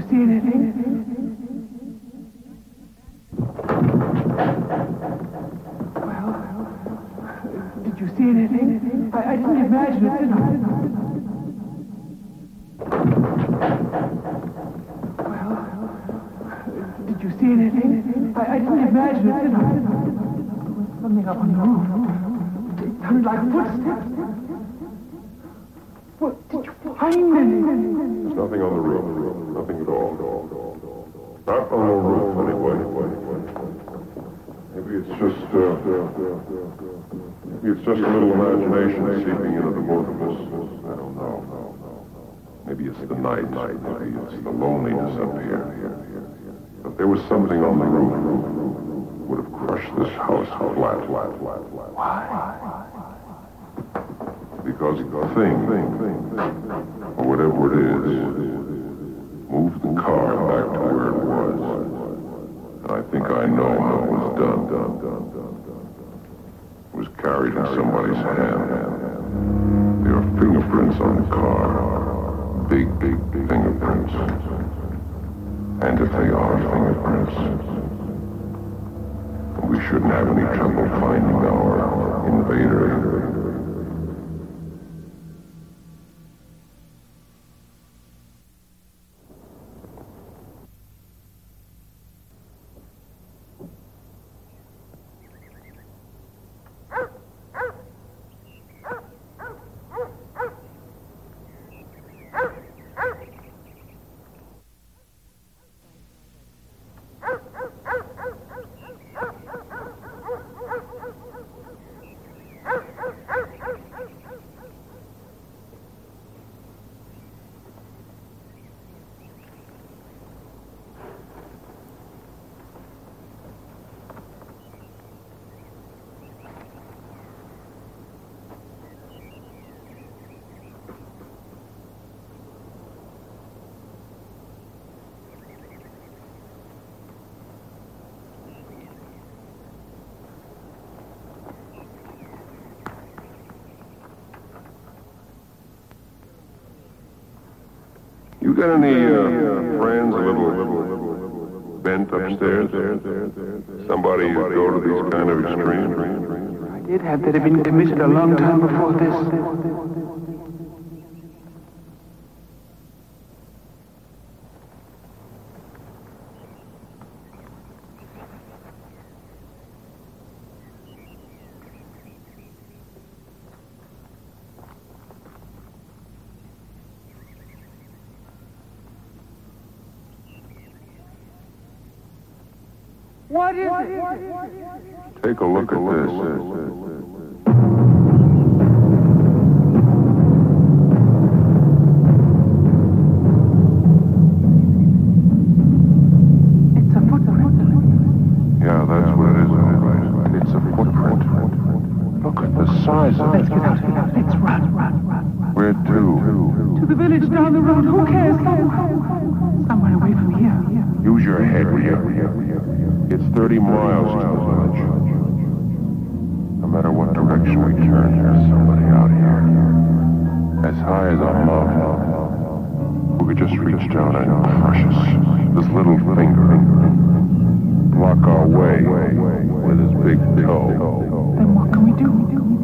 see anything? Well, did you see anything? I didn't imagine it, did I? Well, did you see anything? I didn't imagine it, did I? Something up on the roof. It sounded like footsteps. What, did you find anything? There's nothing on the roof. Nothing at all. Not on the roof, anyway. Maybe it's just a little imagination seeping into the both of us. I don't know. Maybe it's the night. Maybe it's the loneliness up here. But there was something on the roof. Would have crushed this house flat. Why? Because the thing, or whatever it is, moved the car back to where it was. And I think I know how it was done. It was carried in somebody's hand. There are fingerprints on the car. Big fingerprints. And if they are fingerprints, we shouldn't have any trouble finding our invader. You got any friends a little bent upstairs? Somebody who go to these kind of extremes? I did have that had been committed a long time before this. What is it? Take a look at this. It's a footprint. Yeah, that's what it is, all right. It's a footprint. Look at the size of it. Let's get out of here. Let's run. Where to? To the village down the road. Who cares? Somewhere away from here. Use your head, will you? It's 30 miles to the village. No matter what direction we turn, there's somebody out here. As high as a mountain. Who could just reach down and crush us. This little finger. Block our way with his big toe. Then what can we do?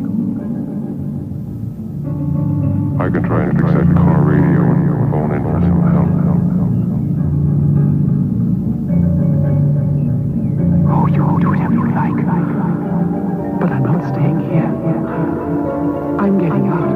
I can try and fix that car radio and phone in for some help. Oh, you do whatever you like. But I'm not staying here. I'm getting out.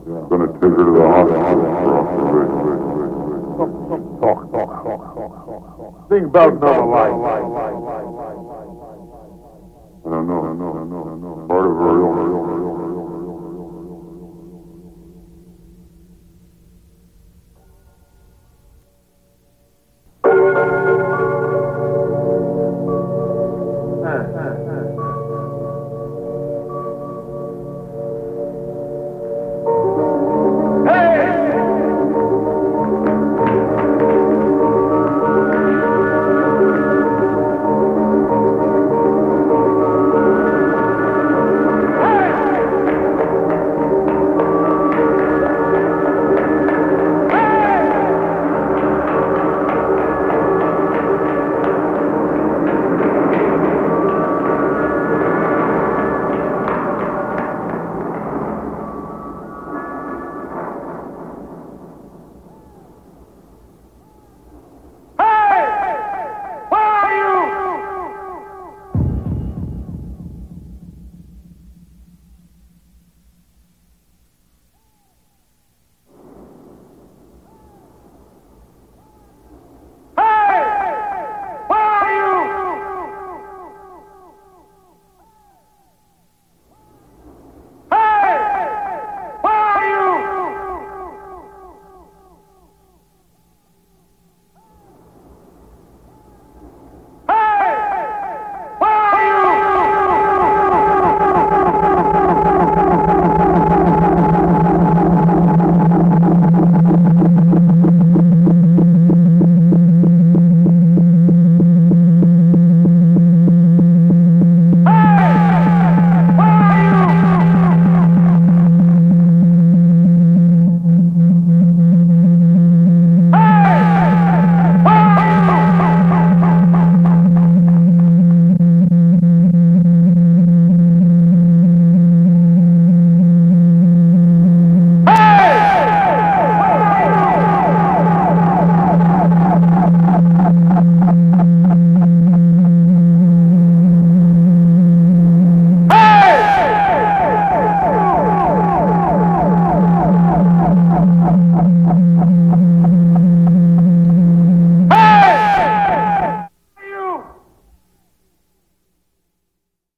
Gonna take her to the hospital for observation. Talk. Think about another life.